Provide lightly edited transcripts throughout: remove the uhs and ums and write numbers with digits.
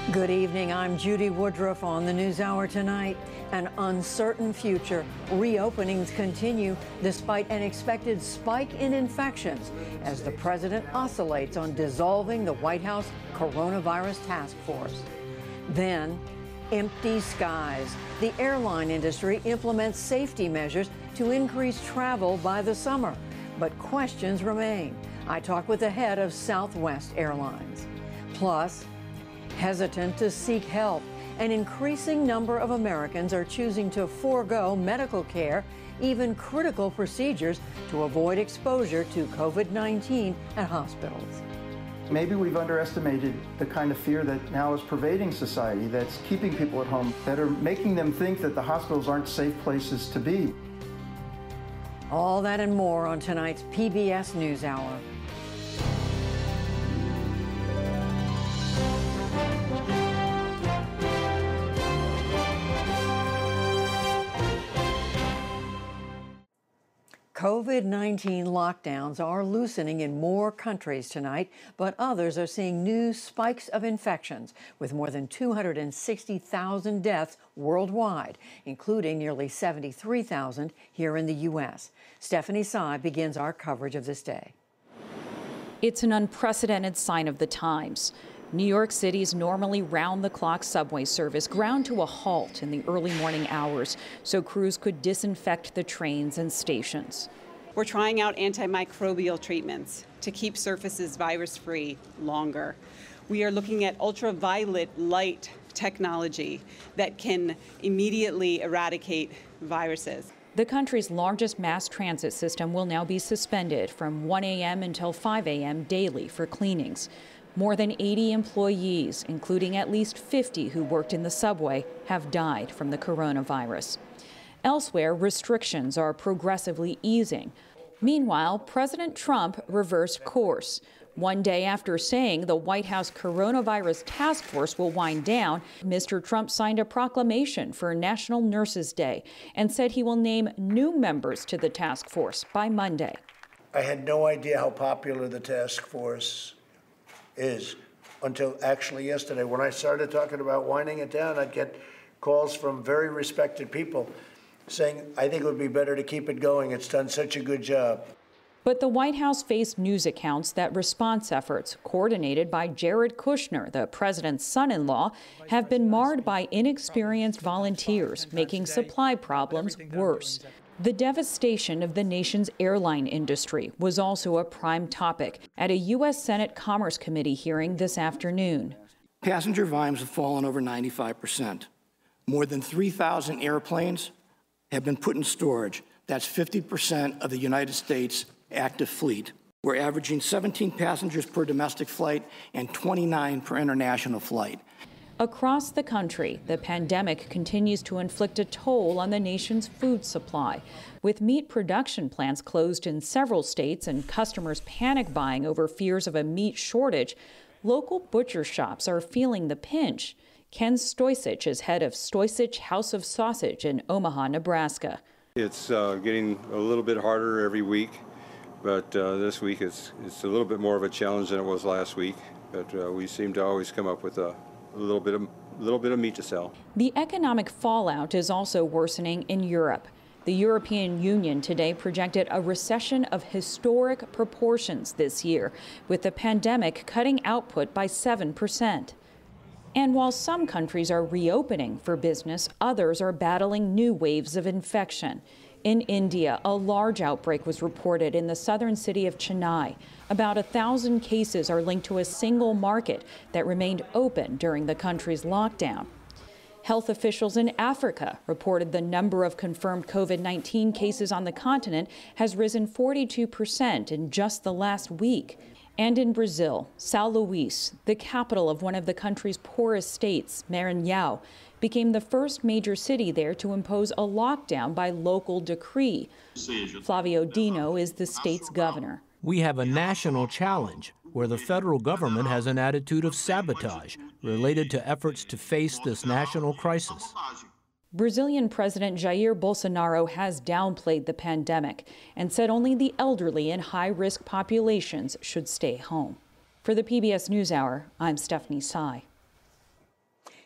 Good evening. I'm Judy Woodruff on the NewsHour tonight. An uncertain future. Reopenings continue despite an expected spike in infections as the president oscillates on dissolving the White House coronavirus task force. Then, empty skies. The airline industry implements safety measures to increase travel by the summer, but questions remain. I talk with the head of Southwest Airlines. Plus, hesitant to seek help. An increasing number of Americans are choosing to forego medical care, even critical procedures, to avoid exposure to COVID-19 at hospitals. Maybe we've underestimated the kind of fear that now is pervading society, that's keeping people at home, that are making them think that the hospitals aren't safe places to be. All that and more on tonight's PBS NewsHour. COVID-19 lockdowns are loosening in more countries tonight, but others are seeing new spikes of infections, with more than 260,000 deaths worldwide, including nearly 73,000 here in the U.S. Stephanie Sy begins our coverage of this day. It's an unprecedented sign of the times. New York City's normally round-the-clock subway service ground to a halt in the early morning hours so crews could disinfect the trains and stations. We're trying out antimicrobial treatments to keep surfaces virus-free longer. We are looking at ultraviolet light technology that can immediately eradicate viruses. The country's largest mass transit system will now be suspended from 1 a.m. until 5 a.m. daily for cleanings. More than 80 employees, including at least 50 who worked in the subway, have died from the coronavirus. Elsewhere, restrictions are progressively easing. Meanwhile, President Trump reversed course. One day after saying the White House coronavirus task force will wind down, Mr. Trump signed a proclamation for National Nurses Day and said he will name new members to the task force by Monday. I had no idea how popular the task force is until actually yesterday. When I started talking about winding it down, I'd get calls from very respected people saying, I think it would be better to keep it going. It's done such a good job. But the White House faced news accounts that response efforts, coordinated by Jared Kushner, the president's son-in-law, have been marred by inexperienced volunteers, making supply problems worse. The devastation of the nation's airline industry was also a prime topic at a U.S. Senate Commerce Committee hearing this afternoon. Passenger volumes have fallen over 95%. More than 3,000 airplanes have been put in storage. That's 50% of the United States' active fleet. We're averaging 17 passengers per domestic flight and 29 per international flight. Across the country, the pandemic continues to inflict a toll on the nation's food supply. With meat production plants closed in several states and customers panic buying over fears of a meat shortage, local butcher shops are feeling the pinch. Ken Stoicich is head of Stoicich House of Sausage in Omaha, Nebraska. It's getting a little bit harder every week, but this week it's a little bit more of a challenge than it was last week. But we seem to always come up with a little bit of meat to sell. The economic fallout is also worsening in Europe. The European Union today projected a recession of historic proportions this year, with the pandemic cutting output by 7%. And while some countries are reopening for business, others are battling new waves of infection. In India, a large outbreak was reported in the southern city of Chennai. About 1,000 cases are linked to a single market that remained open during the country's lockdown. Health officials in Africa reported the number of confirmed COVID-19 cases on the continent has risen 42% in just the last week. And in Brazil, São Luís, the capital of one of the country's poorest states, Maranhão, became the first major city there to impose a lockdown by local decree. Flavio Dino is the state's governor. We have a national challenge where the federal government has an attitude of sabotage related to efforts to face this national crisis. Brazilian President Jair Bolsonaro has downplayed the pandemic and said only the elderly and high-risk populations should stay home. For the PBS NewsHour, I'm Stephanie Sy.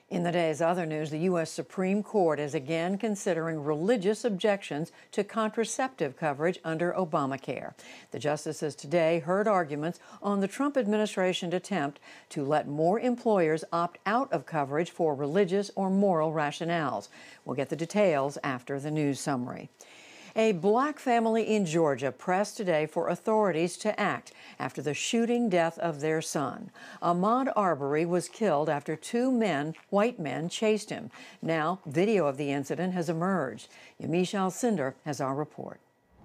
In the day's other news, the U.S. Supreme Court is again considering religious objections to contraceptive coverage under Obamacare. The justices today heard arguments on the Trump administration's attempt to let more employers opt out of coverage for religious or moral rationales. We'll get the details after the news summary. A black family in Georgia pressed today for authorities to act after the shooting death of their son. Ahmaud Arbery was killed after two white men, chased him. Now, video of the incident has emerged. Yamiche Alcindor has our report.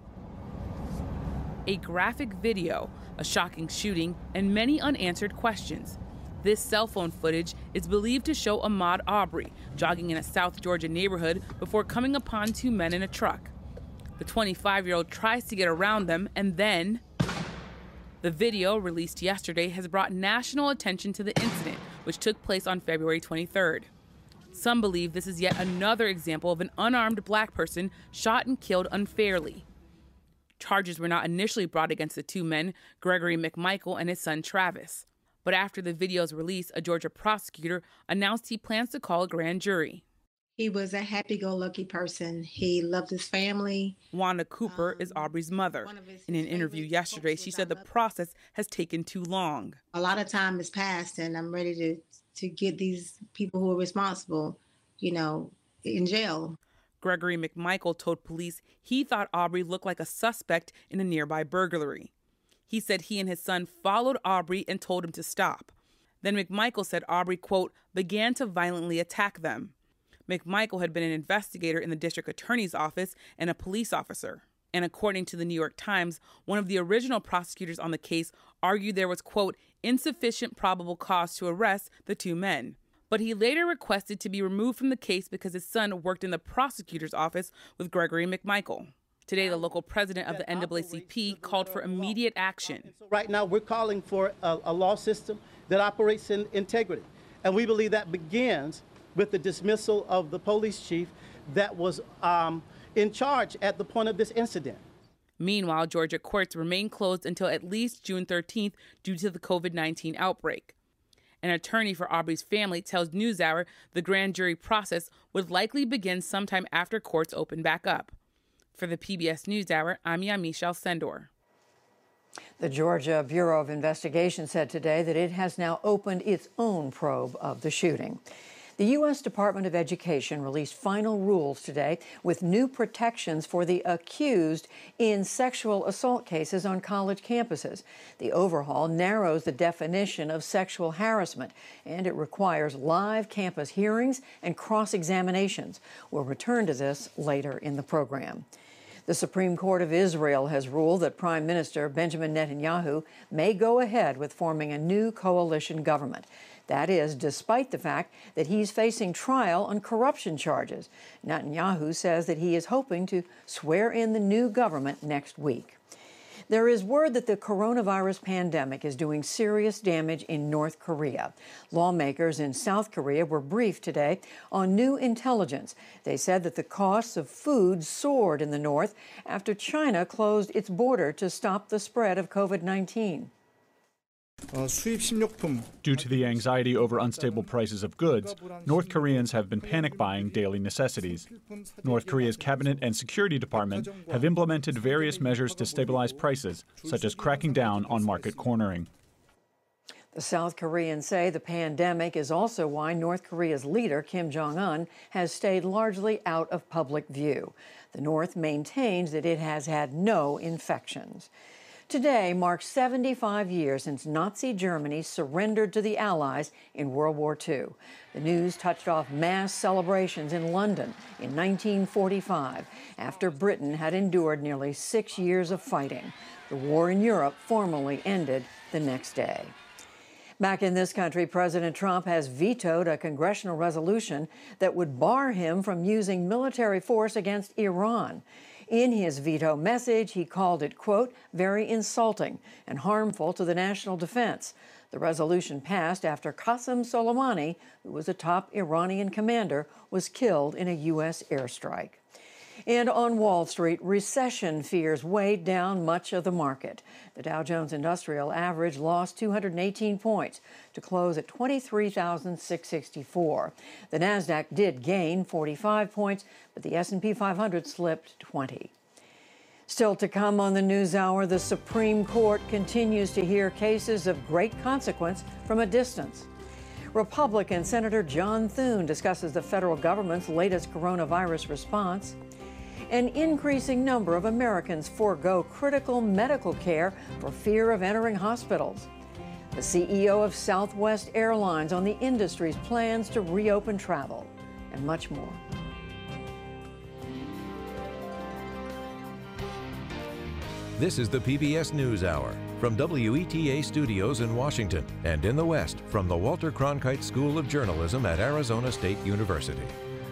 A graphic video, a shocking shooting, and many unanswered questions. This cell phone footage is believed to show Ahmaud Arbery jogging in a South Georgia neighborhood before coming upon two men in a truck. The 25-year-old tries to get around them, and then the video released yesterday has brought national attention to the incident, which took place on February 23rd. Some believe this is yet another example of an unarmed black person shot and killed unfairly. Charges were not initially brought against the two men, Gregory McMichael and his son Travis. But after the video's release, a Georgia prosecutor announced he plans to call a grand jury. He was a happy-go-lucky person. He loved his family. Wanda Cooper is Arbery's mother. In an interview yesterday, she said the process has taken too long. A lot of time has passed, and I'm ready to get these people who are responsible, in jail. Gregory McMichael told police he thought Arbery looked like a suspect in a nearby burglary. He said he and his son followed Arbery and told him to stop. Then McMichael said Arbery, quote, began to violently attack them. McMichael had been an investigator in the district attorney's office and a police officer. And according to the New York Times, one of the original prosecutors on the case argued there was, quote, insufficient probable cause to arrest the two men. But he later requested to be removed from the case because his son worked in the prosecutor's office with Gregory McMichael. Today, the local president of the NAACP called for immediate action. So right now, we're calling for a law system that operates in integrity. And we believe that begins with the dismissal of the police chief that was in charge at the point of this incident. Meanwhile, Georgia courts remain closed until at least June 13th due to the COVID-19 outbreak. An attorney for Arbery's family tells NewsHour the grand jury process would likely begin sometime after courts open back up. For the PBS NewsHour, I'm Yamiche Alcindor. The Georgia Bureau of Investigation said today that it has now opened its own probe of the shooting. The U.S. Department of Education released final rules today with new protections for the accused in sexual assault cases on college campuses. The overhaul narrows the definition of sexual harassment, and it requires live campus hearings and cross-examinations. We'll return to this later in the program. The Supreme Court of Israel has ruled that Prime Minister Benjamin Netanyahu may go ahead with forming a new coalition government. That is, despite the fact that he's facing trial on corruption charges. Netanyahu says that he is hoping to swear in the new government next week. There is word that the coronavirus pandemic is doing serious damage in North Korea. Lawmakers in South Korea were briefed today on new intelligence. They said that the costs of food soared in the north after China closed its border to stop the spread of COVID-19. Due to the anxiety over unstable prices of goods, North Koreans have been panic buying daily necessities. North Korea's Cabinet and Security Department have implemented various measures to stabilize prices, such as cracking down on market cornering. The South Koreans say the pandemic is also why North Korea's leader, Kim Jong-un, has stayed largely out of public view. The North maintains that it has had no infections. Today marks 75 years since Nazi Germany surrendered to the Allies in World War II. The news touched off mass celebrations in London in 1945 after Britain had endured nearly 6 years of fighting. The war in Europe formally ended the next day. Back in this country, President Trump has vetoed a congressional resolution that would bar him from using military force against Iran. In his veto message, he called it, quote, very insulting and harmful to the national defense. The resolution passed after Qasem Soleimani, who was a top Iranian commander, was killed in a U.S. airstrike. And on Wall Street, recession fears weighed down much of the market. The Dow Jones Industrial Average lost 218 points to close at 23,664. The Nasdaq did gain 45 points, but the S&P 500 slipped 20. Still to come on the NewsHour, the Supreme Court continues to hear cases of great consequence from a distance. Republican Senator John Thune discusses the federal government's latest coronavirus response. An increasing number of Americans forego critical medical care for fear of entering hospitals. The CEO of Southwest Airlines on the industry's plans to reopen travel, and much more. This is the PBS NewsHour from WETA Studios in Washington and in the West from the Walter Cronkite School of Journalism at Arizona State University.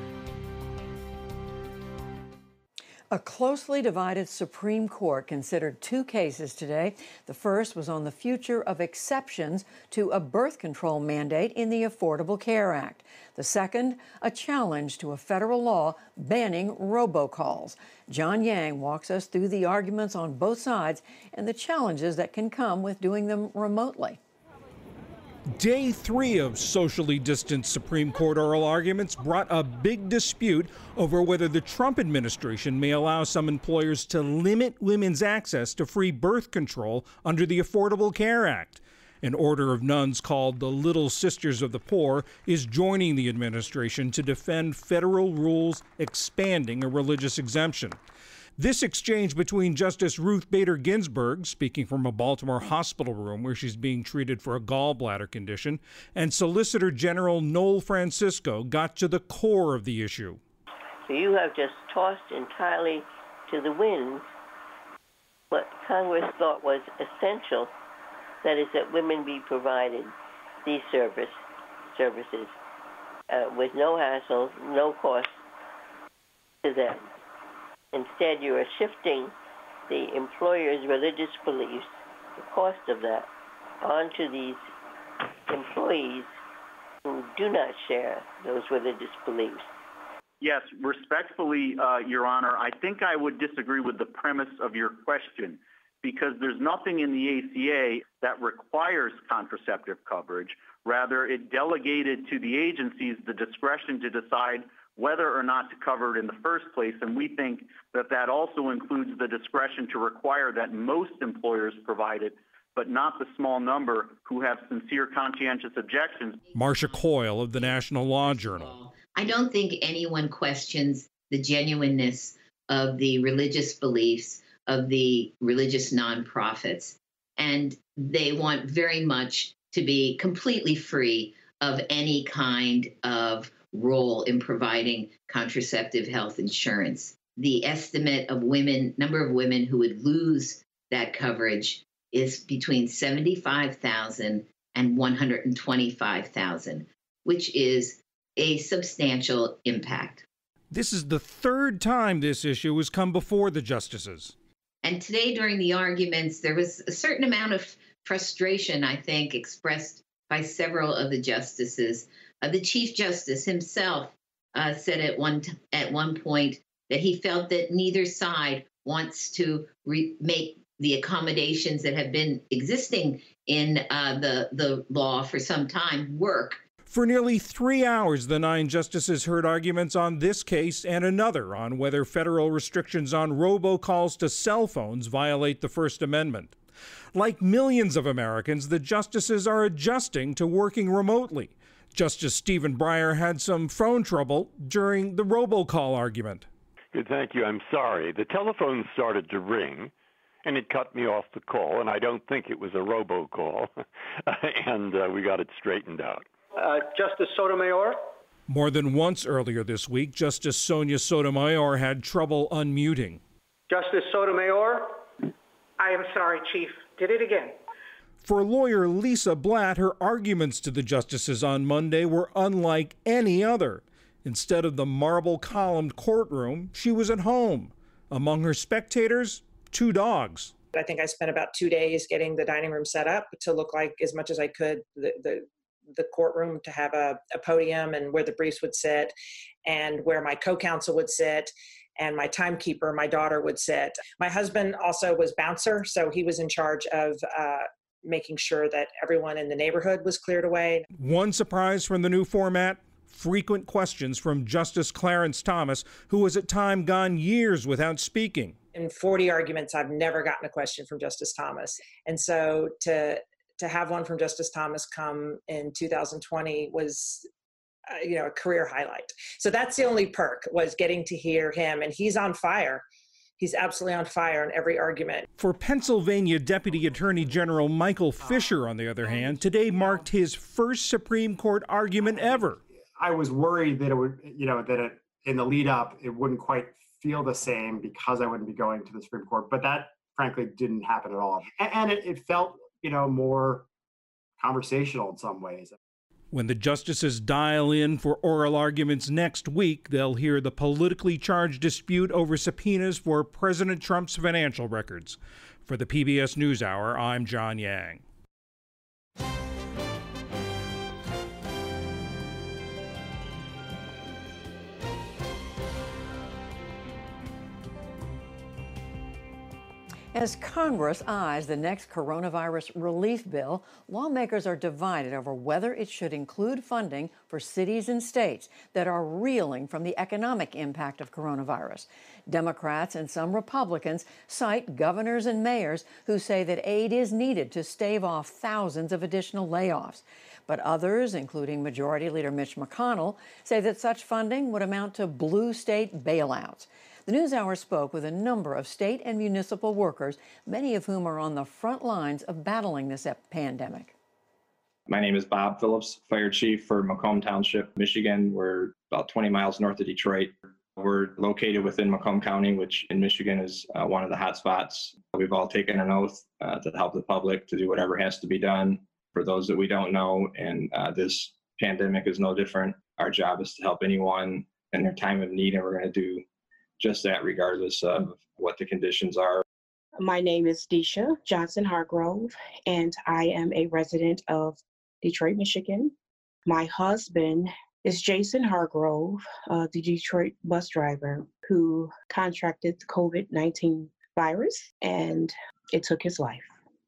A closely divided Supreme Court considered two cases today. The first was on the future of exceptions to a birth control mandate in the Affordable Care Act. The second, a challenge to a federal law banning robocalls. John Yang walks us through the arguments on both sides and the challenges that can come with doing them remotely. Day 3 of socially distanced Supreme Court oral arguments brought a big dispute over whether the Trump administration may allow some employers to limit women's access to free birth control under the Affordable Care Act. An order of nuns called the Little Sisters of the Poor is joining the administration to defend federal rules expanding a religious exemption. This exchange between Justice Ruth Bader Ginsburg, speaking from a Baltimore hospital room where she's being treated for a gallbladder condition, and Solicitor General Noel Francisco got to the core of the issue. So you have just tossed entirely to the wind what Congress thought was essential, that is that women be provided these services with no hassle, no cost to them. Instead, you are shifting the employer's religious beliefs, the cost of that, onto these employees who do not share those religious beliefs. Yes, respectfully, Your Honor, I think I would disagree with the premise of your question, because there's nothing in the ACA that requires contraceptive coverage. Rather, it delegated to the agencies the discretion to decide whether or not to cover it in the first place, and we think that that also includes the discretion to require that most employers provide it, but not the small number who have sincere conscientious objections. Marcia Coyle of the National Law Journal. I don't think anyone questions the genuineness of the religious beliefs of the religious nonprofits, and they want very much to be completely free of any kind of role in providing contraceptive health insurance. The estimate of number of women who would lose that coverage is between 75,000 and 125,000, which is a substantial impact. This is the third time this issue has come before the justices. And today during the arguments, there was a certain amount of frustration, I think, expressed by several of the justices. The Chief Justice himself said at one point that he felt that neither side wants to make the accommodations that have been existing in the law for some time work. For nearly 3 hours, the 9 justices heard arguments on this case and another on whether federal restrictions on robocalls to cell phones violate the First Amendment. Like millions of Americans, the justices are adjusting to working remotely. Justice Stephen Breyer had some phone trouble during the robocall argument. Good, thank you. I'm sorry. The telephone started to ring, and it cut me off the call, and I don't think it was a robocall, and we got it straightened out. Justice Sotomayor? More than once earlier this week, Justice Sonia Sotomayor had trouble unmuting. Justice Sotomayor? I am sorry, Chief. Did it again. For lawyer Lisa Blatt, her arguments to the justices on Monday were unlike any other. Instead of the marble-columned courtroom, she was at home. Among her spectators, 2 dogs. I think I spent about 2 days getting the dining room set up to look like, as much as I could, the courtroom, to have a podium and where the briefs would sit and where my co-counsel would sit. and my timekeeper, my daughter, would sit. My husband also was bouncer, so he was in charge of making sure that everyone in the neighborhood was cleared away. One surprise from the new format, frequent questions from Justice Clarence Thomas, who has at times gone years without speaking. In 40 arguments, I've never gotten a question from Justice Thomas. And so to have one from Justice Thomas come in 2020 was a career highlight. So that's the only perk, was getting to hear him, and he's on fire. He's absolutely on fire in every argument. For Pennsylvania Deputy Attorney General Michael Fisher, on the other hand, today marked his first Supreme Court argument ever. I was worried that it would, in the lead up, it wouldn't quite feel the same because I wouldn't be going to the Supreme Court. But that, frankly, didn't happen at all. And it felt, more conversational in some ways. When the justices dial in for oral arguments next week, they'll hear the politically charged dispute over subpoenas for President Trump's financial records. For the PBS NewsHour, I'm John Yang. As Congress eyes the next coronavirus relief bill, lawmakers are divided over whether it should include funding for cities and states that are reeling from the economic impact of coronavirus. Democrats and some Republicans cite governors and mayors who say that aid is needed to stave off thousands of additional layoffs. But others, including Majority Leader Mitch McConnell, say that such funding would amount to blue state bailouts. The NewsHour spoke with a number of state and municipal workers, many of whom are on the front lines of battling this pandemic. My name is Bob Phillips, Fire Chief for Macomb Township, Michigan. We're about 20 miles north of Detroit. We're located within Macomb County, which in Michigan is one of the hot spots. We've all taken an oath to help the public, to do whatever has to be done for those that we don't know. And this pandemic is no different. Our job is to help anyone in their time of need, and we're going to do just that regardless of what the conditions are. My name is Deisha Johnson Hargrove, and I am a resident of Detroit, Michigan. My husband is Jason Hargrove, the Detroit bus driver who contracted the COVID-19 virus, and it took his life.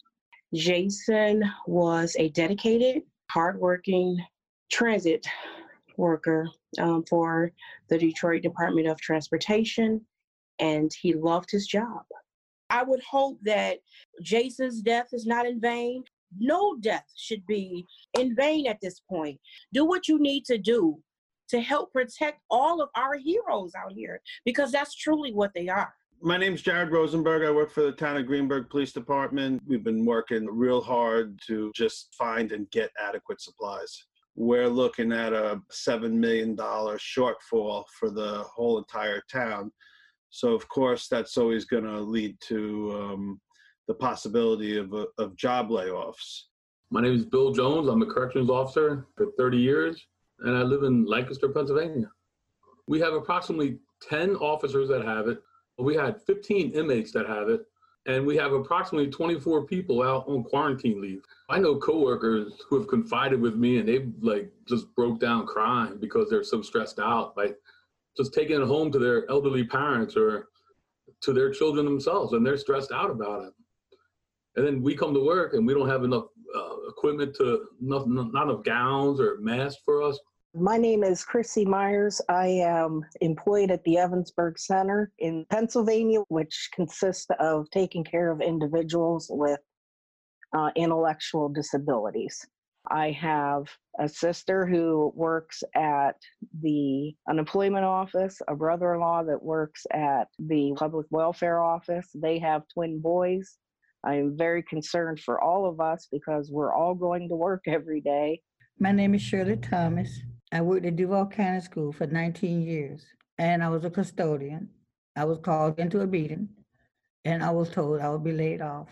Jason was a dedicated, hardworking transit worker for the Detroit Department of Transportation, and he loved his job. I would hope that Jason's death is not in vain. No death should be in vain at this point. Do what you need to do to help protect all of our heroes out here, because that's truly what they are. My name's Jared Rosenberg. I work for the town of Greenburgh Police Department. We've been working real hard to just find and get adequate supplies. We're looking at a $7 million shortfall for the whole entire town. So, of course, that's always going to lead to the possibility of job layoffs. My name is Bill Jones. I'm a corrections officer for 30 years, and I live in Lancaster, Pennsylvania. We have approximately 10 officers that have it. We had 15 inmates that have it, and we have approximately 24 people out on quarantine leave. I know coworkers who have confided with me, and they've just broke down crying because they're so stressed out, just taking it home to their elderly parents or to their children themselves, and they're stressed out about it. And then we come to work and we don't have enough equipment, not enough gowns or masks for us. My name is Chrissy Myers. I am employed at the Evansburg Center in Pennsylvania, which consists of taking care of individuals with intellectual disabilities. I have a sister who works at the unemployment office, a brother-in-law that works at the public welfare office. They have twin boys. I am very concerned for all of us because we're all going to work every day. My name is Shirley Thomas. I worked at Duval County School for 19 years, and I was a custodian. I was called into a meeting, and I was told I would be laid off.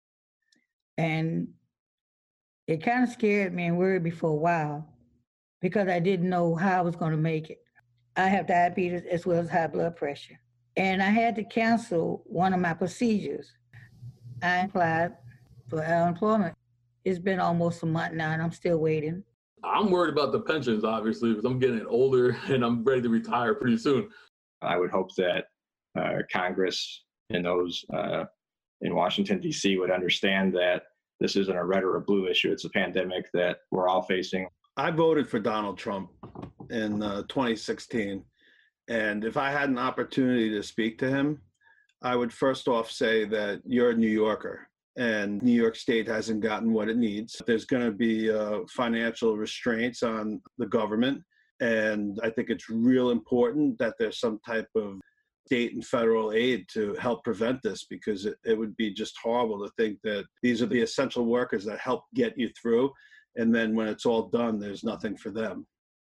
And it kind of scared me and worried me for a while because I didn't know how I was going to make it. I have diabetes as well as high blood pressure, and I had to cancel one of my procedures. I applied for unemployment. It's been almost a month now, and I'm still waiting. I'm worried about the pensions, obviously, because I'm getting older and I'm ready to retire pretty soon. I would hope that Congress and those in Washington, D.C. would understand that this isn't a red or a blue issue. It's a pandemic that we're all facing. I voted for Donald Trump in 2016. And if I had an opportunity to speak to him, I would first off say that you're a New Yorker and New York State hasn't gotten what it needs. There's going to be financial restraints on the government. And I think it's real important that there's some type of state and federal aid to help prevent this, because it would be just horrible to think that these are the essential workers that help get you through. And then when it's all done, there's nothing for them.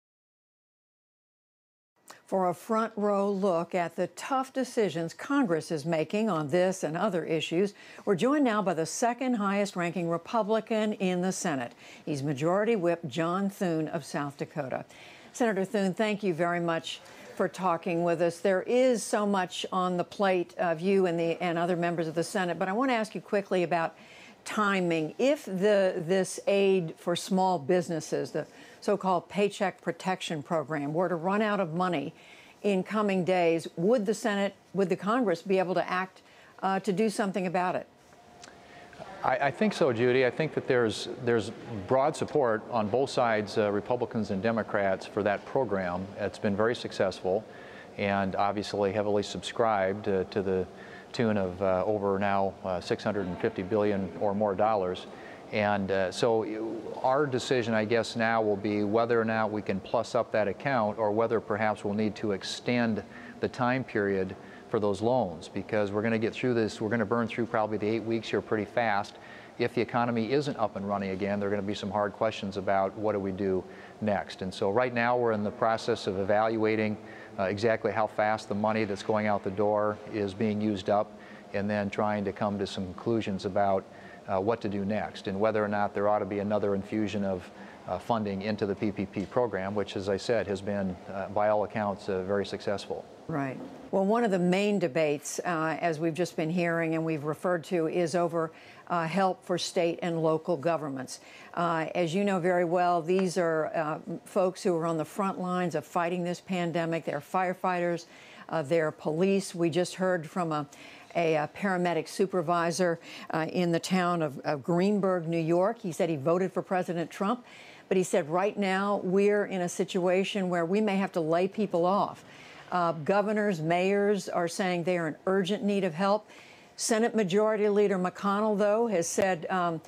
For a front row look at the tough decisions Congress is making on this and other issues, we're joined now by the second highest ranking Republican in the Senate. He's Majority Whip John Thune of South Dakota. Senator Thune, thank you very much for talking with us. There is so much on the plate of you and other members of the Senate, but I want to ask you quickly about timing. If this aid for small businesses, the so-called Paycheck Protection Program, were to run out of money in coming days, would the Senate, would the Congress be able to act to do something about it? I think so, Judy. I think that there's broad support on both sides, Republicans and Democrats, for that program. It's been very successful and obviously heavily subscribed to the tune of over now $650 billion or more dollars. And so our decision, I guess, now will be whether or not we can plus up that account, or whether perhaps we'll need to extend the time period for those loans, because we're going to get through this. We're going to burn through probably the 8 weeks here pretty fast. If the economy isn't up and running again, there are going to be some hard questions about what do we do next. And so right now we're in the process of evaluating exactly how fast the money that's going out the door is being used up, and then trying to come to some conclusions about what to do next, and whether or not there ought to be another infusion of funding into the PPP program, which, as I said, has been, by all accounts, very successful. Right. Well, one of the main debates, as we've just been hearing and we've referred to, is over help for state and local governments. As you know very well, these are folks who are on the front lines of fighting this pandemic. They're firefighters, they're police. We just heard from a paramedic supervisor in the town of Greenburgh, New York. He said he voted for President Trump, but he said right now we're in a situation where we may have to lay people off. Governors, mayors are saying they are in urgent need of help. Senate Majority Leader McConnell, though, has said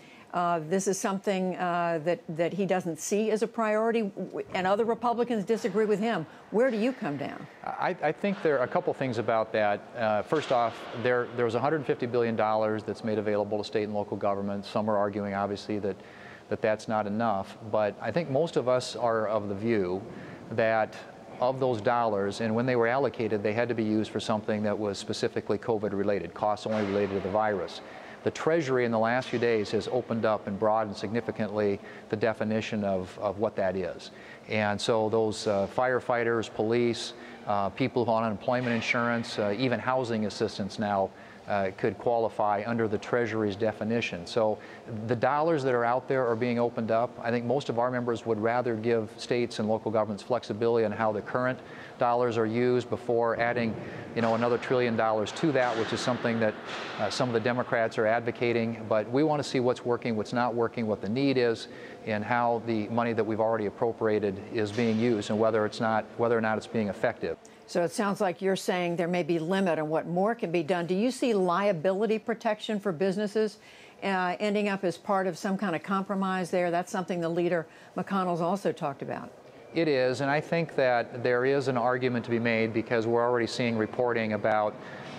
this is something that he doesn't see as a priority, and other Republicans disagree with him. Where do you come down? I think there are a couple things about that. First off, there was $150 billion that's made available to state and local governments. Some are arguing, obviously, that that's not enough. But I think most of us are of the view that of those dollars, and when they were allocated, they had to be used for something that was specifically COVID-related, costs only related to the virus. The Treasury in the last few days has opened up and broadened significantly the definition of what that is. And so those firefighters, police, people on unemployment insurance, even housing assistance now could qualify under the Treasury's definition. So the dollars that are out there are being opened up. I think most of our members would rather give states and local governments flexibility on how the current dollars are used before adding, another $1 trillion to that, which is something that some of the Democrats are advocating. But we want to see what's working, what's not working, what the need is, and how the money that we've already appropriated is being used, and whether or not it's being effective. So it sounds like you're saying there may be limit on what more can be done. Do you see liability protection for businesses ending up as part of some kind of compromise there? That's something the leader, McConnell's, also talked about. It is, and I think that there is an argument to be made, because we're already seeing reporting about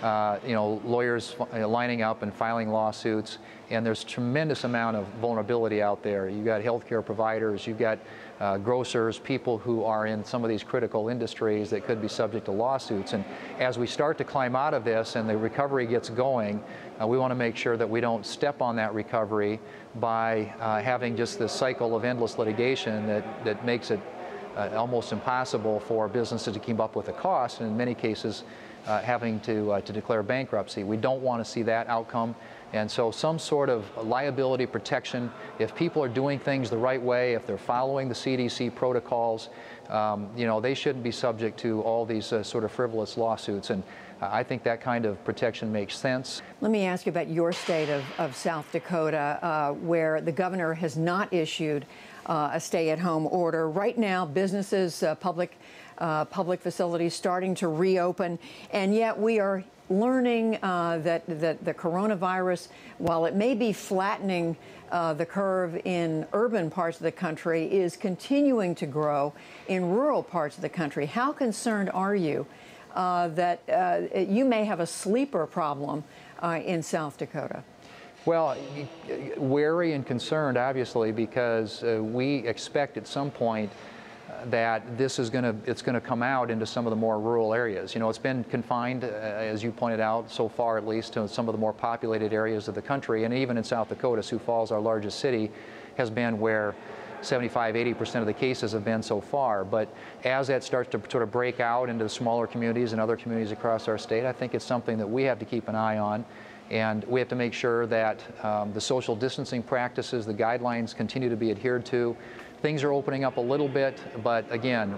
lawyers lining up and filing lawsuits, and there's a tremendous amount of vulnerability out there. You've got healthcare providers, you've got grocers, people who are in some of these critical industries that could be subject to lawsuits. And as we start to climb out of this and the recovery gets going, we want to make sure that we don't step on that recovery by having just this cycle of endless litigation that makes it almost impossible for businesses to keep up with the cost, and in many cases having to declare bankruptcy. We don't want to see that outcome. And so some sort of liability protection, if people are doing things the right way, if they're following the CDC protocols, they shouldn't be subject to all these sort of frivolous lawsuits. And I think that kind of protection makes sense. Let me ask you about your state of South Dakota, where the governor has not issued a stay-at-home order. Right now, businesses, public facilities starting to reopen, and yet we are learning that the coronavirus, while it may be flattening the curve in urban parts of the country, is continuing to grow in rural parts of the country. How concerned are you that you may have a sleeper problem in South Dakota? Well, wary and concerned, obviously, because we expect at some point that it's going to come out into some of the more rural areas. It's been confined, as you pointed out, so far at least, to some of the more populated areas of the country. And even in South Dakota, Sioux Falls, our largest city, has been where 75–80% of the cases have been so far. But as that starts to sort of break out into the smaller communities and other communities across our state, I think it's something that we have to keep an eye on. And we have to make sure that the social distancing practices, the guidelines continue to be adhered to. Things are opening up a little bit, but again,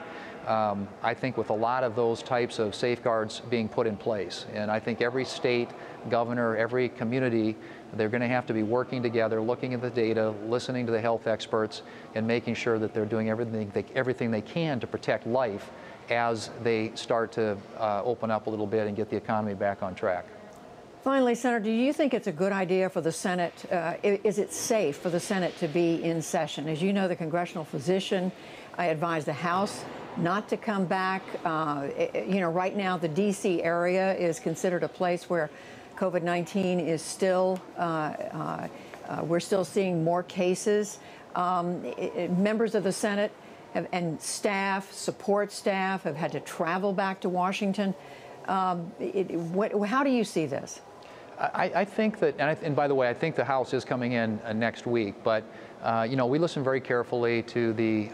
I think with a lot of those types of safeguards being put in place. And I think every state, governor, every community, they're going to have to be working together, looking at the data, listening to the health experts, and making sure that they're doing everything they can to protect life as they start to open up a little bit and get the economy back on track. Finally, Senator, do you think it's a good idea for the Senate, is it safe for the Senate to be in session? As you know, the congressional physician advised the House not to come back. Right now the D.C. area is considered a place where COVID-19 is still, we're still seeing more cases. Members of the Senate and staff, support staff, have had to travel back to Washington. How do you see this? I think that, and by the way, I think the House is coming in next week, but we listen very carefully to the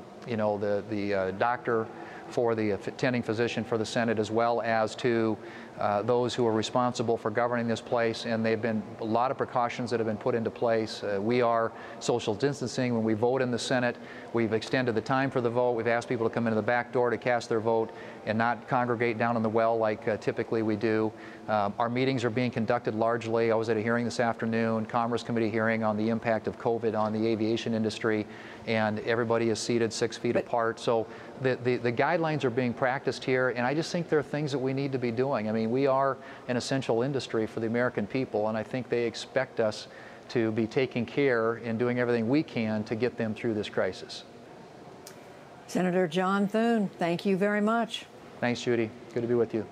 doctor for the attending physician for the Senate, as well as to those who are responsible for governing this place, and they've been a lot of precautions that have been put into place. We are social distancing when we vote in the Senate. We've extended the time for the vote. We've asked people to come into the back door to cast their vote and not congregate down in the well like typically we do. Our meetings are being conducted largely. I was at a hearing this afternoon, Commerce Committee hearing on the impact of COVID on the aviation industry, and everybody is seated 6 feet apart. So the guidelines are being practiced here, and I just think there are things that we need to be doing. I mean, we are an essential industry for the American people, and I think they expect us to be taking care and doing everything we can to get them through this crisis. Senator John Thune, thank you very much. Thanks, Judy. Good to be with you.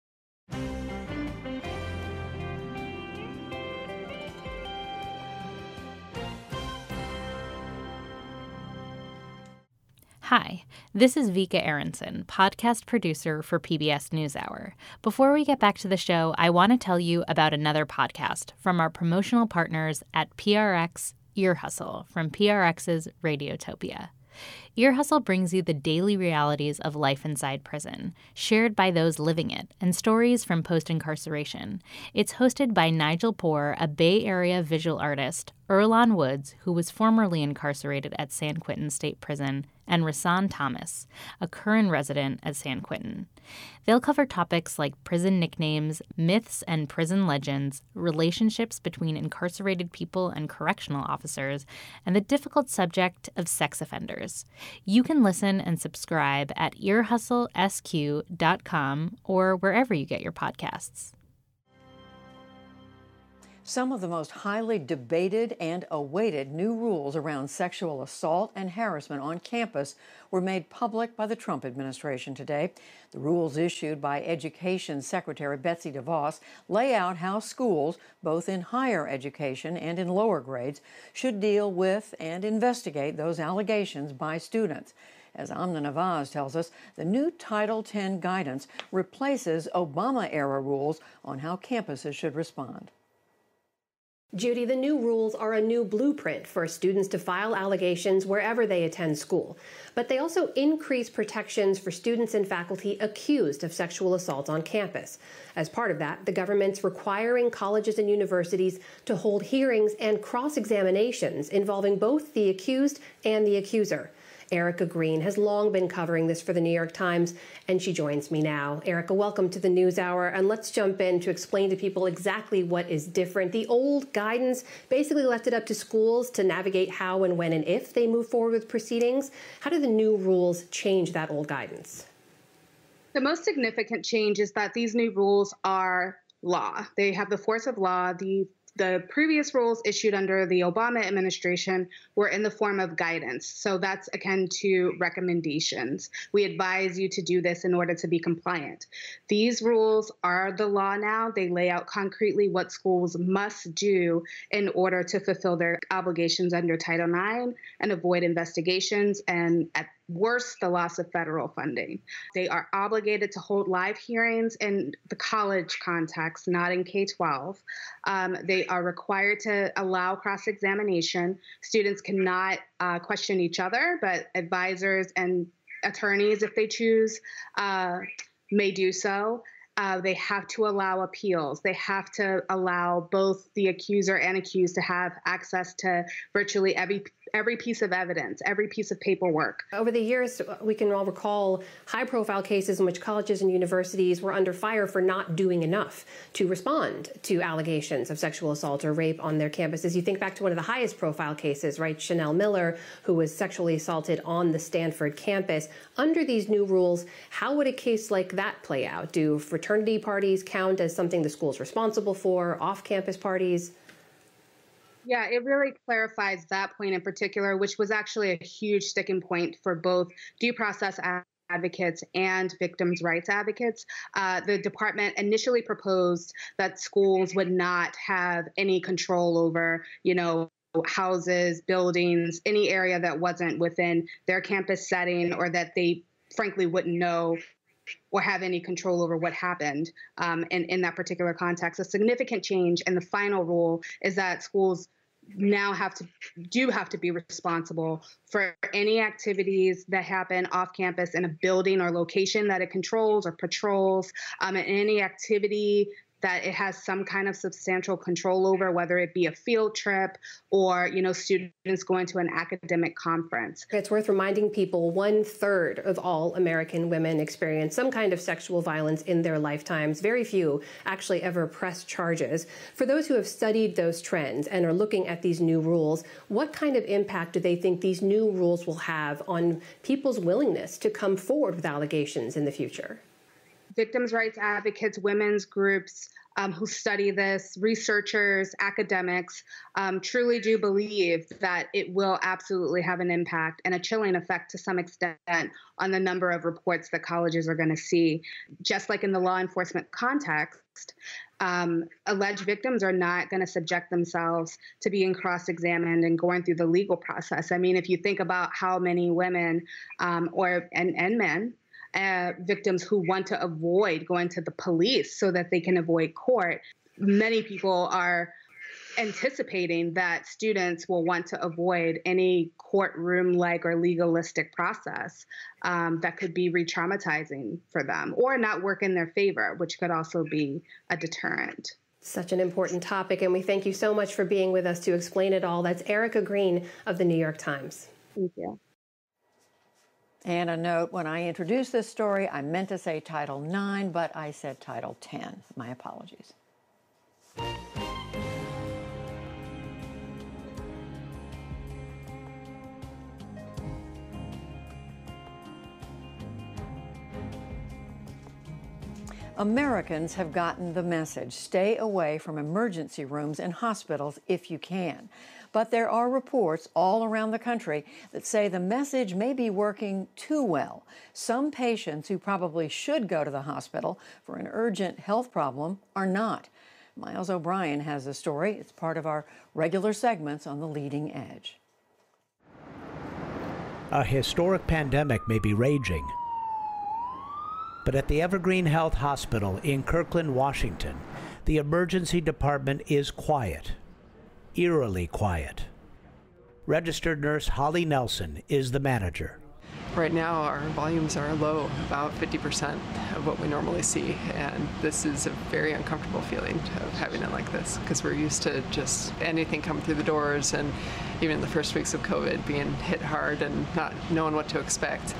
Hi, this is Vika Aronson, podcast producer for PBS NewsHour. Before we get back to the show, I want to tell you about another podcast from our promotional partners at PRX Ear Hustle from PRX's Radiotopia. Ear Hustle brings you the daily realities of life inside prison, shared by those living it, and stories from post-incarceration. It's hosted by Nigel Poor, a Bay Area visual artist, Earlonne Woods, who was formerly incarcerated at San Quentin State Prison, and Rasan Thomas, a current resident at San Quentin. They'll cover topics like prison nicknames, myths and prison legends, relationships between incarcerated people and correctional officers, and the difficult subject of sex offenders. You can listen and subscribe at earhustlesq.com or wherever you get your podcasts. Some of the most highly debated and awaited new rules around sexual assault and harassment on campus were made public by the Trump administration today. The rules issued by Education Secretary Betsy DeVos lay out how schools, both in higher education and in lower grades, should deal with and investigate those allegations by students. As Amna Nawaz tells us, the new Title X guidance replaces Obama-era rules on how campuses should respond. Judy, the new rules are a new blueprint for students to file allegations wherever they attend school. But they also increase protections for students and faculty accused of sexual assault on campus. As part of that, the government's requiring colleges and universities to hold hearings and cross-examinations involving both the accused and the accuser. Erica Green has long been covering this for the New York Times, and she joins me now. Erica, welcome to the NewsHour, and let's jump in to explain to people exactly what is different. The old guidance basically left it up to schools to navigate how and when and if they move forward with proceedings. How do the new rules change that old guidance? The most significant change is that these new rules are law. They have the force of law. The previous rules issued under the Obama administration were in the form of guidance. So that's akin to recommendations. We advise you to do this in order to be compliant. These rules are the law now. They lay out concretely what schools must do in order to fulfill their obligations under Title IX and avoid investigations and, at worst, the loss of federal funding. They are obligated to hold live hearings in the college context, not in K-12. They are required to allow cross-examination. Students cannot question each other, but advisors and attorneys, if they choose, may do so. They have to allow appeals. They have to allow both the accuser and accused to have access to virtually every piece of evidence, every piece of paperwork. Over the years, we can all recall high-profile cases in which colleges and universities were under fire for not doing enough to respond to allegations of sexual assault or rape on their campuses. You think back to one of the highest-profile cases, right? Chanel Miller, who was sexually assaulted on the Stanford campus. Under these new rules, how would a case like that play out? Do fraternity parties count as something the school's responsible for, off-campus parties? Yeah, it really clarifies that point in particular, which was actually a huge sticking point for both due process advocates and victims' rights advocates. The department initially proposed that schools would not have any control over, houses, buildings, any area that wasn't within their campus setting, or that they frankly wouldn't know or have any control over what happened in that particular context. A significant change in the final rule is that schools now have to be responsible for any activities that happen off campus in a building or location that it controls or patrols, and any activity that it has some kind of substantial control over, whether it be a field trip or, students going to an academic conference. It's worth reminding people 1/3 of all American women experience some kind of sexual violence in their lifetimes. Very few actually ever press charges. For those who have studied those trends and are looking at these new rules, what kind of impact do they think these new rules will have on people's willingness to come forward with allegations in the future? Victims' rights advocates, women's groups who study this, researchers, academics, truly do believe that it will absolutely have an impact and a chilling effect to some extent on the number of reports that colleges are going to see. Just like in the law enforcement context, alleged victims are not going to subject themselves to being cross-examined and going through the legal process. I mean, if you think about how many women and men, victims who want to avoid going to the police so that they can avoid court. Many people are anticipating that students will want to avoid any courtroom-like or legalistic process that could be re-traumatizing for them or not work in their favor, which could also be a deterrent. Such an important topic, and we thank you so much for being with us to explain it all. That's Erica Green of the New York Times. Thank you. And a note, when I introduced this story, I meant to say Title IX, but I said Title X. My apologies. Americans have gotten the message. Stay away from emergency rooms and hospitals if you can. But there are reports all around the country that say the message may be working too well. Some patients who probably should go to the hospital for an urgent health problem are not. Miles O'Brien has the story. It's part of our regular segments on The Leading Edge. A historic pandemic may be raging, but at the Evergreen Health Hospital in Kirkland, Washington, the emergency department is quiet. eerily quiet. Registered nurse Holly Nelson is the manager. Right now, our volumes are low, about 50% of what we normally see, and this is a very uncomfortable feeling of having it like this, because we're used to just anything coming through the doors, and even in the first weeks of COVID, being hit hard and not knowing what to expect.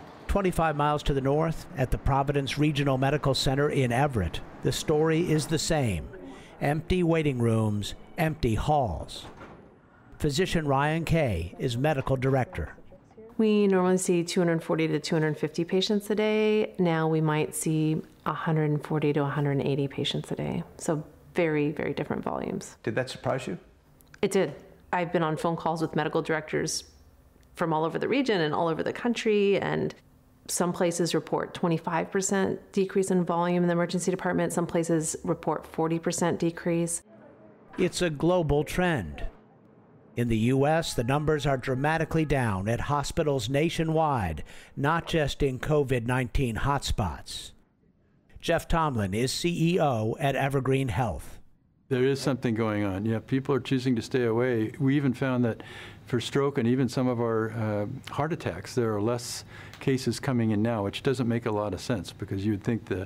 25 miles to the north, at the Providence Regional Medical Center in Everett, the story is the same. Empty waiting rooms, empty halls. Physician Ryan Kay is medical director. We normally see 240 to 250 patients a day. Now we might see 140 to 180 patients a day. So very, very different volumes. Did that surprise you? It did. I've been on phone calls with medical directors from all over the region and all over the country, and some places report 25% decrease in volume in the emergency department. Some places report 40% decrease. It's a global trend. In the U.S., the numbers are dramatically down at hospitals nationwide, not just in COVID-19 hotspots. Jeff Tomlin is CEO at Evergreen Health. There is something going on. Yeah, people are choosing to stay away. We even found that for stroke and even some of our heart attacks, there are less cases coming in now, which doesn't make a lot of sense because you'd think that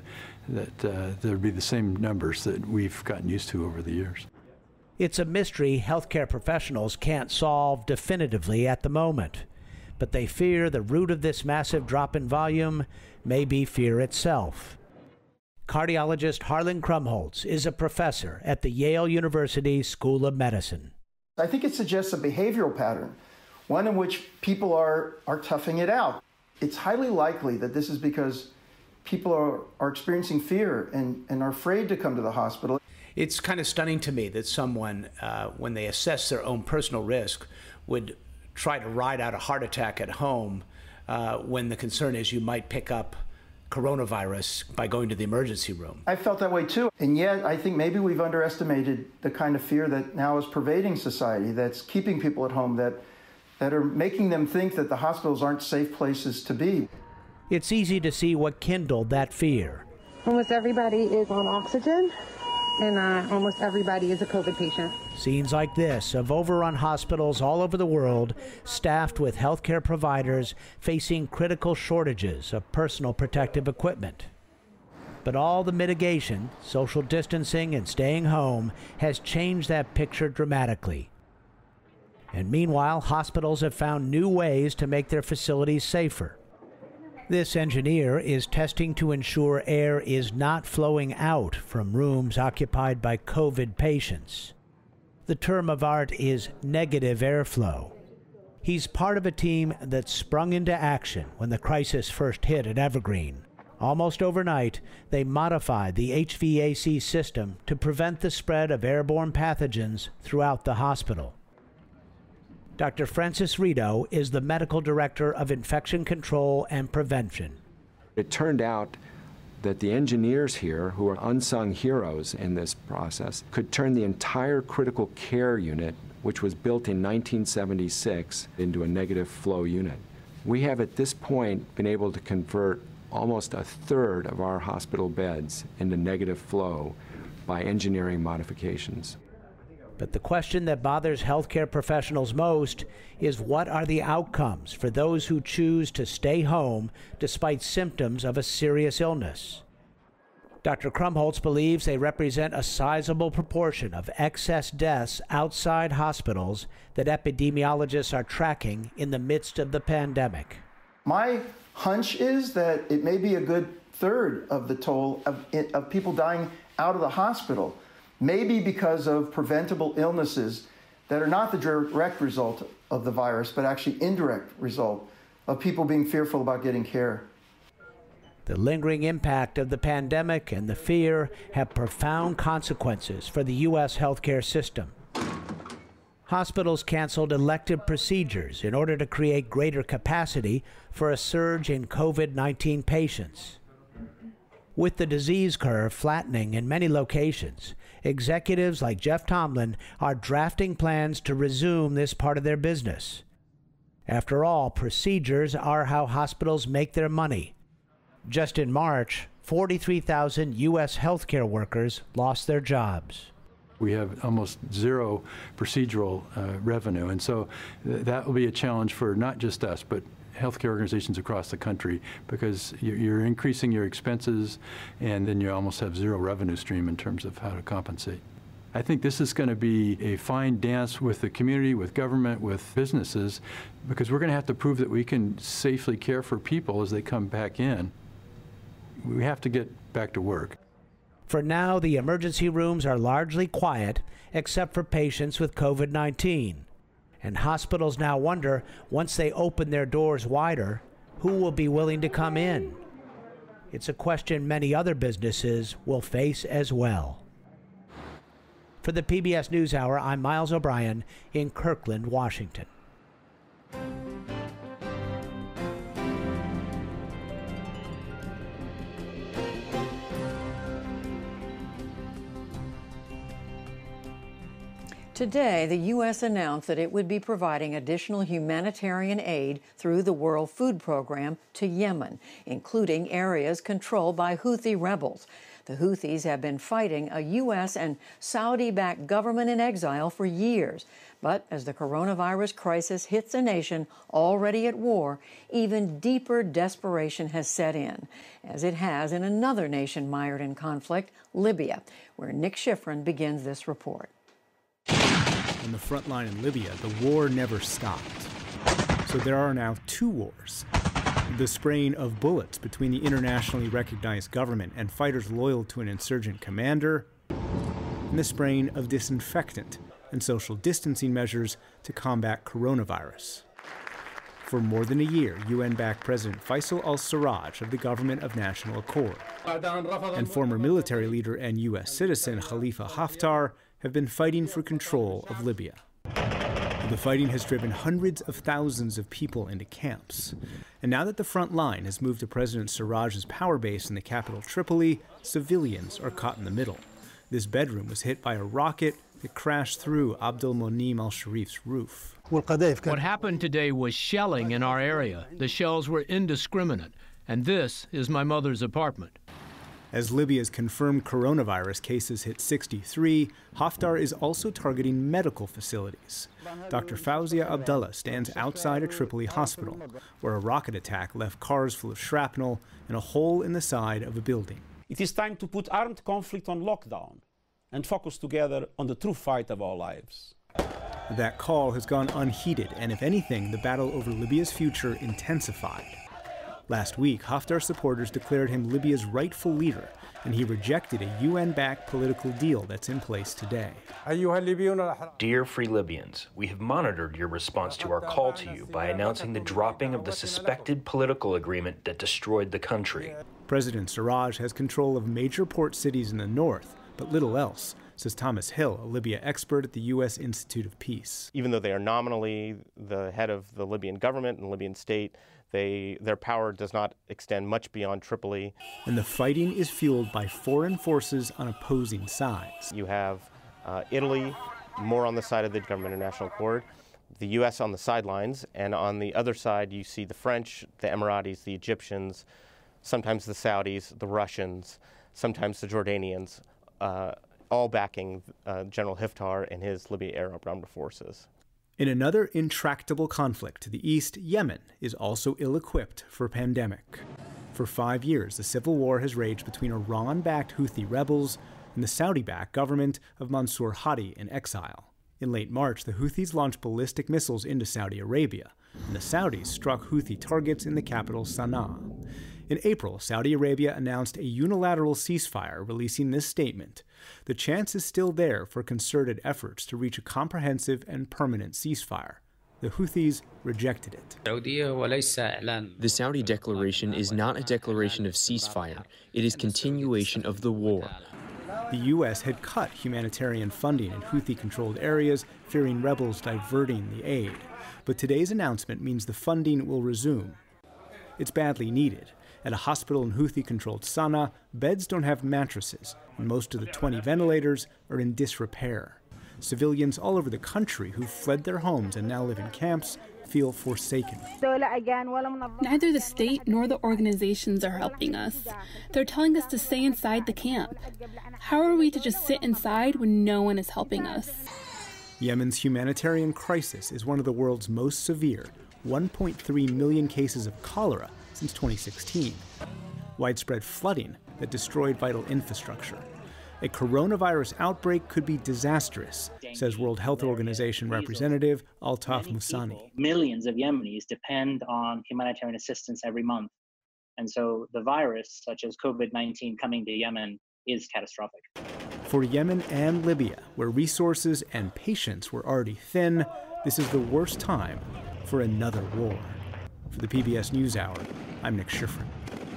there'd be the same numbers that we've gotten used to over the years. It's a mystery healthcare professionals can't solve definitively at the moment, but they fear the root of this massive drop in volume may be fear itself. Cardiologist Harlan Krumholtz is a professor at the Yale University School of Medicine. I think it suggests a behavioral pattern, one in which people are toughing it out. It's highly likely that this is because people are experiencing fear and are afraid to come to the hospital. It's kind of stunning to me that someone, when they assess their own personal risk, would try to ride out a heart attack at home when the concern is you might pick up coronavirus by going to the emergency room. I felt that way too. And yet I think maybe we've underestimated the kind of fear that now is pervading society, that's keeping people at home, that are making them think that the hospitals aren't safe places to be. It's easy to see what kindled that fear. Almost everybody is on oxygen, and almost everybody is a COVID patient. Scenes like this of overrun hospitals all over the world, staffed with healthcare providers facing critical shortages of personal protective equipment. But all the mitigation, social distancing, and staying home has changed that picture dramatically. And meanwhile, hospitals have found new ways to make their facilities safer. This engineer is testing to ensure air is not flowing out from rooms occupied by COVID patients. The term of art is negative airflow. He's part of a team that sprung into action when the crisis first hit at Evergreen. Almost overnight, they modified the HVAC system to prevent the spread of airborne pathogens throughout the hospital. Dr. Francis Rito is the medical director of infection control and prevention. It turned out that the engineers here, who are unsung heroes in this process, could turn the entire critical care unit, which was built in 1976, into a negative flow unit. We have at this point been able to convert almost a third of our hospital beds into negative flow by engineering modifications. But the question that bothers healthcare professionals most is what are the outcomes for those who choose to stay home despite symptoms of a serious illness? Dr. Krumholtz believes they represent a sizable proportion of excess deaths outside hospitals that epidemiologists are tracking in the midst of the pandemic. My hunch is that it may be a good third of the toll of people dying out of the hospital. Maybe because of preventable illnesses that are not the direct result of the virus, but actually indirect result of people being fearful about getting care. The lingering impact of the pandemic and the fear have profound consequences for the U.S. healthcare system. Hospitals canceled elective procedures in order to create greater capacity for a surge in COVID-19 patients. With the disease curve flattening in many locations, executives like Jeff Tomlin are drafting plans to resume this part of their business. After all, procedures are how hospitals make their money. Just in March, 43,000 U.S. healthcare workers lost their jobs. We have almost zero procedural revenue, and so that will be a challenge for not just us, but healthcare organizations across the country, because you're increasing your expenses, and then you almost have zero revenue stream in terms of how to compensate. I think this is going to be a fine dance with the community, with government, with businesses, because we're going to have to prove that we can safely care for people as they come back in. We have to get back to work. For now, the emergency rooms are largely quiet, except for patients with COVID-19. And hospitals now wonder, once they open their doors wider, who will be willing to come in? It's a question many other businesses will face as well. For the PBS NewsHour, I'm Miles O'Brien in Kirkland, Washington. Today, the U.S. announced that it would be providing additional humanitarian aid through the World Food Program to Yemen, including areas controlled by Houthi rebels. The Houthis have been fighting a U.S. and Saudi-backed government in exile for years. But as the coronavirus crisis hits a nation already at war, even deeper desperation has set in, as it has in another nation mired in conflict, Libya, where Nick Schifrin begins this report. On the front line in Libya, the war never stopped. So there are now two wars. The spraying of bullets between the internationally recognized government and fighters loyal to an insurgent commander, and the spraying of disinfectant and social distancing measures to combat coronavirus. For more than a year, UN-backed President Faisal al-Sarraj of the Government of National Accord and former military leader and U.S. citizen Khalifa Haftar have been fighting for control of Libya. The fighting has driven hundreds of thousands of people into camps. And now that the front line has moved to President Sarraj's power base in the capital Tripoli, civilians are caught in the middle. This bedroom was hit by a rocket that crashed through Abdul Monim al-Sharif's roof. What happened today was shelling in our area. The shells were indiscriminate, and this is my mother's apartment. As Libya's confirmed coronavirus cases hit 63, Haftar is also targeting medical facilities. Dr. Fawzia Abdullah stands outside a Tripoli hospital, where a rocket attack left cars full of shrapnel and a hole in the side of a building. It is time to put armed conflict on lockdown and focus together on the true fight of our lives. That call has gone unheeded, and if anything, the battle over Libya's future intensified. Last week, Haftar supporters declared him Libya's rightful leader, and he rejected a UN-backed political deal that's in place today. Dear Free Libyans, we have monitored your response to our call to you by announcing the dropping of the suspected political agreement that destroyed the country. President Sarraj has control of major port cities in the north, but little else, says Thomas Hill, a Libya expert at the U.S. Institute of Peace. Even though they are nominally the head of the Libyan government and Libyan state, their power does not extend much beyond Tripoli. And the fighting is fueled by foreign forces on opposing sides. You have Italy more on the side of the Government of National Accord, the U.S. on the sidelines, and on the other side you see the French, the Emiratis, the Egyptians, sometimes the Saudis, the Russians, sometimes the Jordanians, all backing General Haftar and his Libya Arab Armed Forces. In another intractable conflict to the east, Yemen is also ill-equipped for a pandemic. For 5 years, the civil war has raged between Iran-backed Houthi rebels and the Saudi-backed government of Mansour Hadi in exile. In late March, the Houthis launched ballistic missiles into Saudi Arabia, and the Saudis struck Houthi targets in the capital Sana'a. In April, Saudi Arabia announced a unilateral ceasefire, releasing this statement: "The chance is still there for concerted efforts to reach a comprehensive and permanent ceasefire." The Houthis rejected it. The Saudi declaration is not a declaration of ceasefire. It is continuation of the war. The U.S. had cut humanitarian funding in Houthi-controlled areas, fearing rebels diverting the aid. But today's announcement means the funding will resume. It's badly needed. At a hospital in Houthi-controlled Sana'a, beds don't have mattresses, and most of the 20 ventilators are in disrepair. Civilians all over the country who've fled their homes and now live in camps feel forsaken. Neither the state nor the organizations are helping us. They're telling us to stay inside the camp. How are we to just sit inside when no one is helping us? Yemen's humanitarian crisis is one of the world's most severe, 1.3 million cases of cholera since 2016. Widespread flooding that destroyed vital infrastructure. A coronavirus outbreak could be disastrous, says World Health Organization representative Altaf Musani. Millions of Yemenis depend on humanitarian assistance every month. And so the virus, such as COVID-19 coming to Yemen, is catastrophic. For Yemen and Libya, where resources and patience were already thin, this is the worst time for another war. For the PBS NewsHour, I'm Nick Schifrin.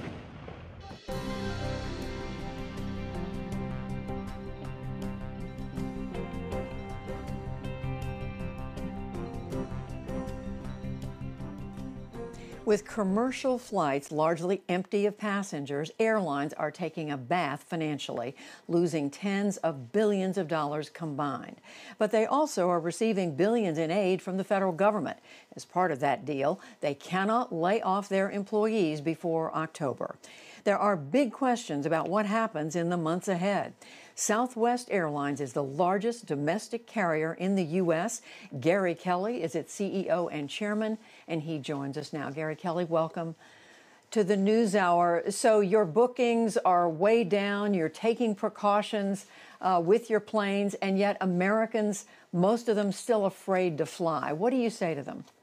With commercial flights largely empty of passengers, airlines are taking a bath financially, losing tens of billions of dollars combined. But they also are receiving billions in aid from the federal government. As part of that deal, they cannot lay off their employees before October. There are big questions about what happens in the months ahead. Southwest Airlines is the largest domestic carrier in the U.S. Gary Kelly is its CEO and chairman, and he joins us now. Gary Kelly, welcome to the NewsHour. So your bookings are way down. You're taking precautions with your planes, and yet Americans, most of them still afraid to fly. What do you say to them?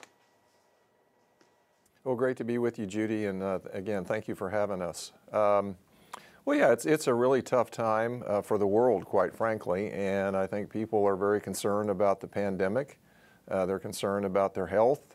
Well, great to be with you, Judy, and again, thank you for having us. Well, yeah, it's a really tough time for the world, quite frankly, and I think people are very concerned about the pandemic. They're concerned about their health.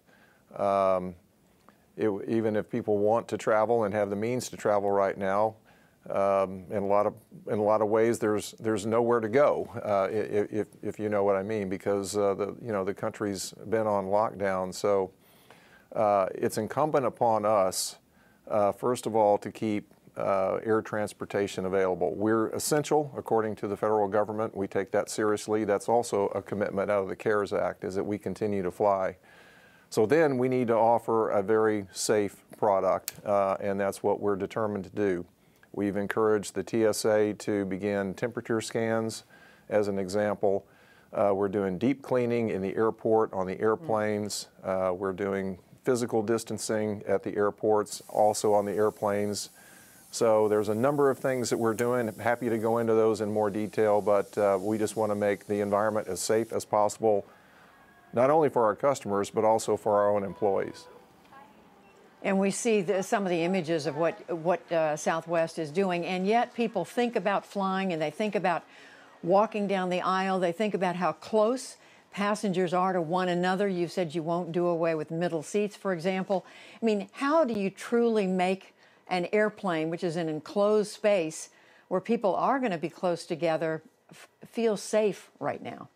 Even if people want to travel and have the means to travel right now, in a lot of ways, there's nowhere to go, if you know what I mean, because the country's been on lockdown. So it's incumbent upon us, first of all, to keep air transportation available. We're essential, according to the federal government. We take that seriously. That's also a commitment out of the CARES Act, is that we continue to fly. So then we need to offer a very safe product, and that's what we're determined to do. We've encouraged the TSA to begin temperature scans, as an example. We're doing deep cleaning in the airport on the airplanes. We're doing physical distancing at the airports, also on the airplanes. So there's a number of things that we're doing. I'm happy to go into those in more detail, but we just want to make the environment as safe as possible, not only for our customers, but also for our own employees. And we see some of the images of what Southwest is doing, and yet people think about flying and they think about walking down the aisle. They think about how close passengers are to one another. You said you won't do away with middle seats, for example. I mean, how do you truly make an airplane, which is an enclosed space where people are going to be close together, feel safe right now?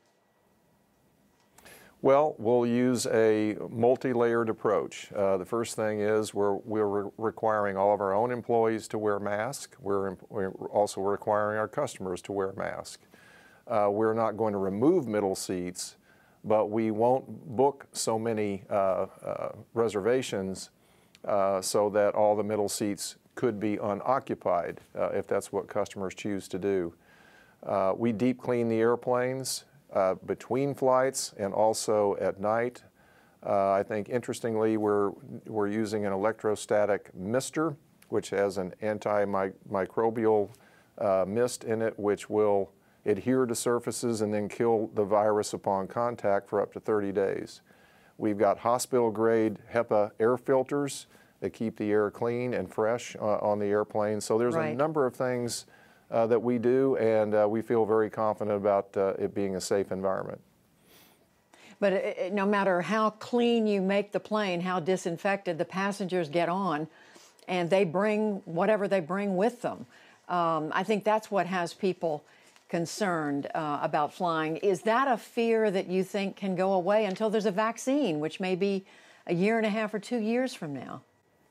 Well, we'll use a multi-layered approach. The first thing is we're requiring all of our own employees to wear masks. We're also requiring our customers to wear masks. We're not going to remove middle seats, but we won't book so many reservations so that all the middle seats could be unoccupied if that's what customers choose to do. We deep clean the airplanes between flights and also at night. I think interestingly we're using an electrostatic mister, which has an antimicrobial mist in it, which will adhere to surfaces and then kill the virus upon contact for up to 30 days. We've got hospital-grade HEPA air filters that keep the air clean and fresh on the airplane. So there's a number of things that we do, and we feel very confident about it being a safe environment. But no matter how clean you make the plane, how disinfected, the passengers get on, and they bring whatever they bring with them. I think that's what has people concerned about flying. Is that a fear that you think can go away until there's a vaccine, which may be a year and a half or 2 years from now?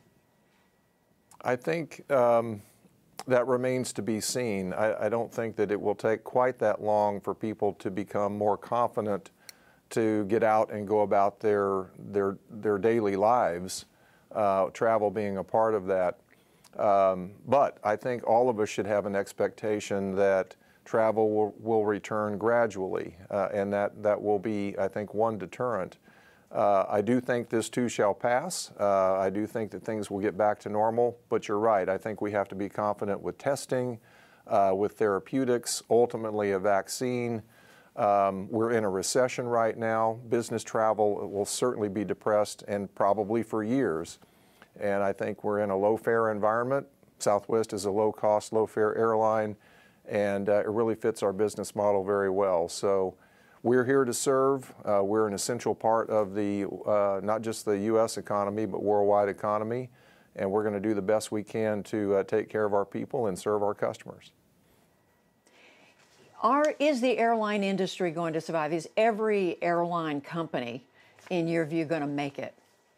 I think that remains to be seen. I don't think that it will take quite that long for people to become more confident to get out and go about their daily lives, travel being a part of that. But I think all of us should have an expectation that travel will return gradually, and that will be, I think, one deterrent. I do think this too shall pass. I do think that things will get back to normal, but you're right. I think we have to be confident with testing, with therapeutics, ultimately a vaccine. We're in a recession right now. Business travel will certainly be depressed and probably for years. And I think we're in a low-fare environment. Southwest is a low-cost, low-fare airline, and it really fits our business model very well. So we're here to serve. We're an essential part of the not just the U.S. economy, but worldwide economy, and we're going to do the best we can to take care of our people and serve our customers. Is the airline industry going to survive? Is every airline company, in your view, going to make it?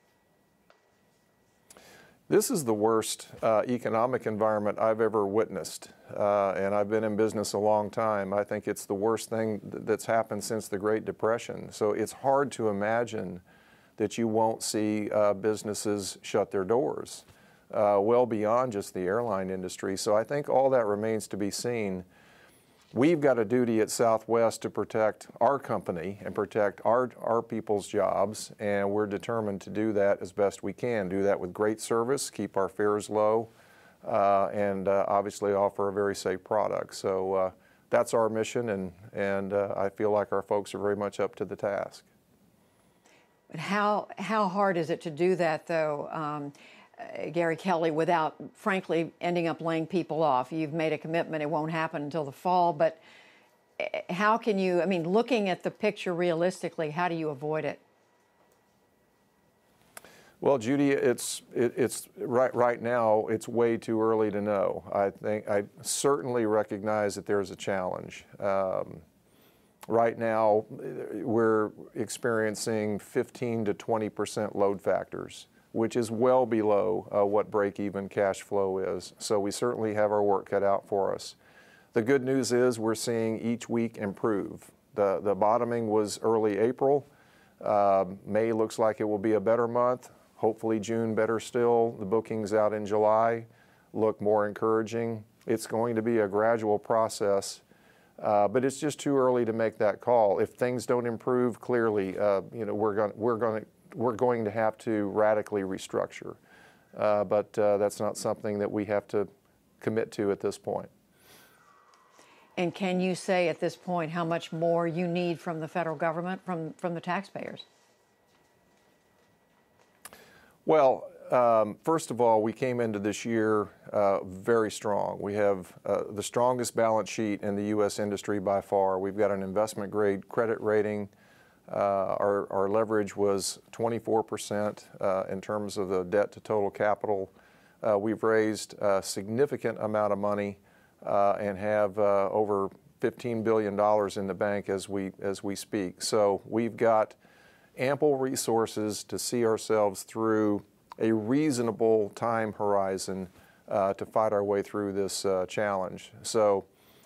This is the worst economic environment I've ever witnessed, and I've been in business a long time. I think it's the worst thing that's happened since the Great Depression. So it's hard to imagine that you won't see businesses shut their doors, well beyond just the airline industry. So I think all that remains to be seen. We've got a duty at Southwest to protect our company and protect our people's jobs, and we're determined to do that as best we can. Do that with great service, keep our fares low, and obviously offer a very safe product. So that's our mission, and I feel like our folks are very much up to the task. But how hard is it to do that, though, Gary Kelly, without, frankly, ending up laying people off? You've made a commitment. It won't happen until the fall. But how can you, I mean, looking at the picture realistically, how do you avoid it? Well, Judy, it's right now, it's way too early to know. I certainly recognize that there's a challenge. Right now, we're experiencing 15 to 20% load factors, which is well below what break-even cash flow is. So we certainly have our work cut out for us. The good news is we're seeing each week improve. The bottoming was early April. May looks like it will be a better month. Hopefully June better still. The bookings out in July look more encouraging. It's going to be a gradual process, but it's just too early to make that call. If things don't improve, clearly, we're going to have to radically restructure, but that's not something that we have to commit to at this point. And can you say at this point how much more you need from the federal government, from the taxpayers? Well, first of all, we came into this year very strong. We have the strongest balance sheet in the U.S. industry by far. We've got an investment-grade credit rating. Our leverage was 24% in terms of the debt to total capital. We've raised a significant amount of money and have over $15 billion in the bank as we speak. So we've got ample resources to see ourselves through a reasonable time horizon to fight our way through this challenge. So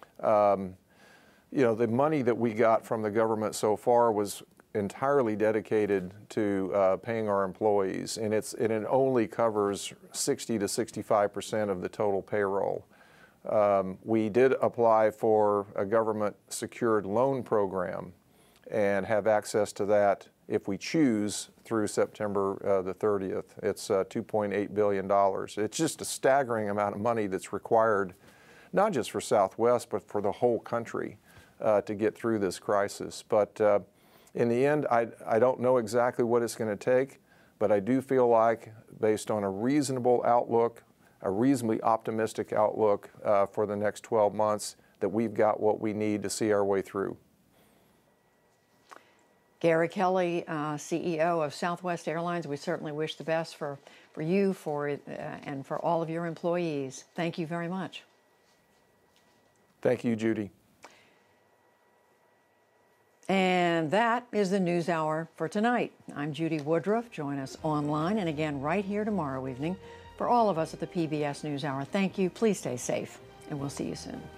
the money that we got from the government so far was entirely dedicated to paying our employees, and it only covers 60 to 65% of the total payroll. We did apply for a government-secured loan program and have access to that if we choose through September the 30th. It's $2.8 billion. It's just a staggering amount of money that's required, not just for Southwest, but for the whole country to get through this crisis. But in the end, I don't know exactly what it's going to take, but I do feel like, based on a reasonable outlook, a reasonably optimistic outlook for the next 12 months, that we've got what we need to see our way through. Gary Kelly, CEO of Southwest Airlines, we certainly wish the best for you and for all of your employees. Thank you very much. Thank you, Judy. And that is the NewsHour for tonight. I'm Judy Woodruff. Join us online and again right here tomorrow evening. For all of us at the PBS NewsHour, thank you. Please stay safe, and we'll see you soon.